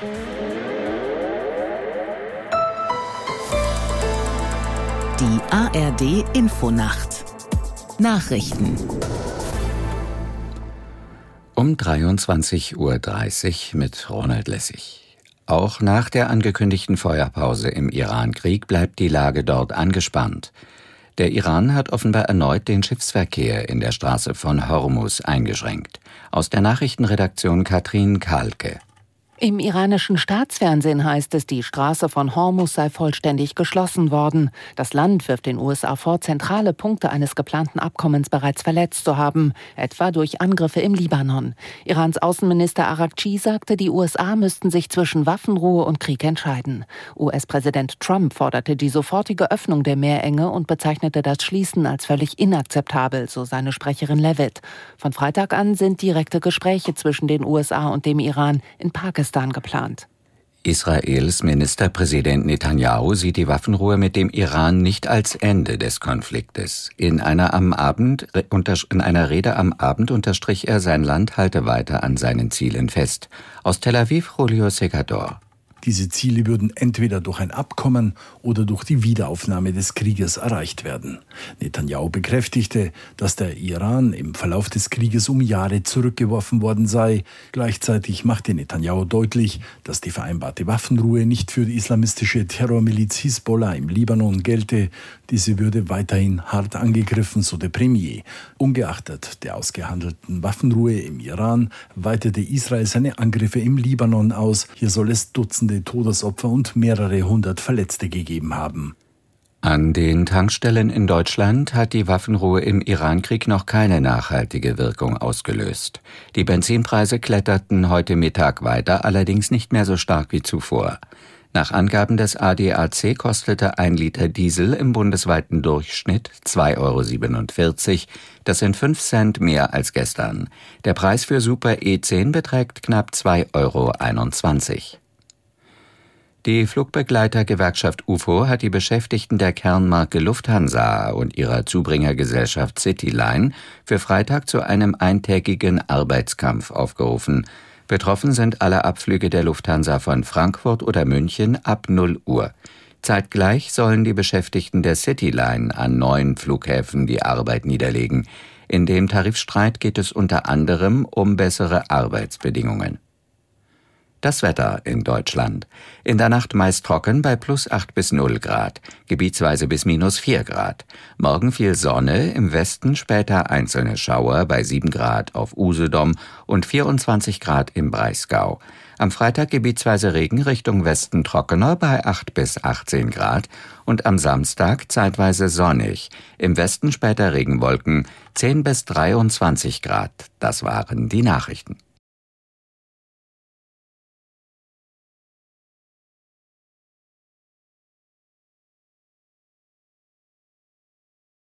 Die ARD-Infonacht Nachrichten um 23:30 Uhr mit Ronald Lessig. Auch nach der angekündigten Feuerpause im Iran-Krieg bleibt die Lage dort angespannt. Der Iran hat offenbar erneut den Schiffsverkehr in der Straße von Hormuz eingeschränkt. Aus der Nachrichtenredaktion Katrin Kahlke. Im iranischen Staatsfernsehen heißt es, die Straße von Hormuz sei vollständig geschlossen worden. Das Land wirft den USA vor, zentrale Punkte eines geplanten Abkommens bereits verletzt zu haben, etwa durch Angriffe im Libanon. Irans Außenminister Araghchi sagte, die USA müssten sich zwischen Waffenruhe und Krieg entscheiden. US-Präsident Trump forderte die sofortige Öffnung der Meerenge und bezeichnete das Schließen als völlig inakzeptabel, so seine Sprecherin Levitt. Von Freitag an sind direkte Gespräche zwischen den USA und dem Iran in Pakistan geplant. Israels Ministerpräsident Netanyahu sieht die Waffenruhe mit dem Iran nicht als Ende des Konfliktes. In einer Rede am Abend unterstrich er, sein Land halte weiter an seinen Zielen fest. Aus Tel Aviv, Julio Segador. Diese Ziele würden entweder durch ein Abkommen oder durch die Wiederaufnahme des Krieges erreicht werden. Netanyahu bekräftigte, dass der Iran im Verlauf des Krieges um Jahre zurückgeworfen worden sei. Gleichzeitig machte Netanyahu deutlich, dass die vereinbarte Waffenruhe nicht für die islamistische Terrormiliz Hisbollah im Libanon gelte. Diese würde weiterhin hart angegriffen, so der Premier. Ungeachtet der ausgehandelten Waffenruhe im Iran weitete Israel seine Angriffe im Libanon aus. Hier soll es Dutzende Todesopfer und mehrere hundert Verletzte gegeben haben. An den Tankstellen in Deutschland hat die Waffenruhe im Iran-Krieg noch keine nachhaltige Wirkung ausgelöst. Die Benzinpreise kletterten heute Mittag weiter, allerdings nicht mehr so stark wie zuvor. Nach Angaben des ADAC kostete 1 Liter Diesel im bundesweiten Durchschnitt 2,47 €. Das sind 5 Cent mehr als gestern. Der Preis für Super E10 beträgt knapp 2,21 €. Die Flugbegleitergewerkschaft UFO hat die Beschäftigten der Kernmarke Lufthansa und ihrer Zubringergesellschaft Cityline für Freitag zu einem eintägigen Arbeitskampf aufgerufen. Betroffen sind alle Abflüge der Lufthansa von Frankfurt oder München ab 0 Uhr. Zeitgleich sollen die Beschäftigten der Cityline an 9 Flughäfen die Arbeit niederlegen. In dem Tarifstreit geht es unter anderem um bessere Arbeitsbedingungen. Das Wetter in Deutschland. In der Nacht meist trocken bei +8 bis 0 Grad, gebietsweise bis -4 Grad. Morgen viel Sonne, im Westen später einzelne Schauer bei 7 Grad auf Usedom und 24 Grad im Breisgau. Am Freitag gebietsweise Regen, Richtung Westen trockener bei 8 bis 18 Grad und am Samstag zeitweise sonnig. Im Westen später Regenwolken, 10 bis 23 Grad. Das waren die Nachrichten.